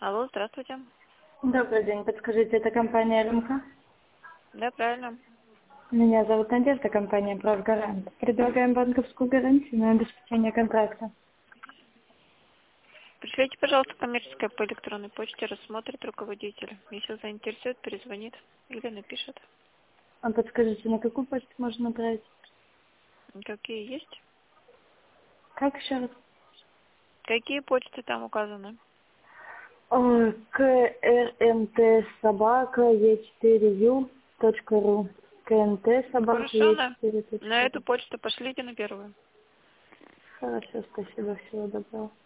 Алло, здравствуйте. Добрый день. Подскажите, это компания РМК? Да, правильно. Меня зовут Надежда, компания «Правгарант». Предлагаем банковскую гарантию на обеспечение контракта. Пришлите, пожалуйста, коммерческое по электронной почте, рассмотрит руководитель. Если заинтересует, перезвонит или напишет. А подскажите, на какую почту можно отправить? Какие есть? Как еще раз? Какие почты там указаны? КРМТ-e4u.ru Хорошо, на, на КНТ-e4.ru. эту почту пошлите на первую. Хорошо, спасибо, всего доброго.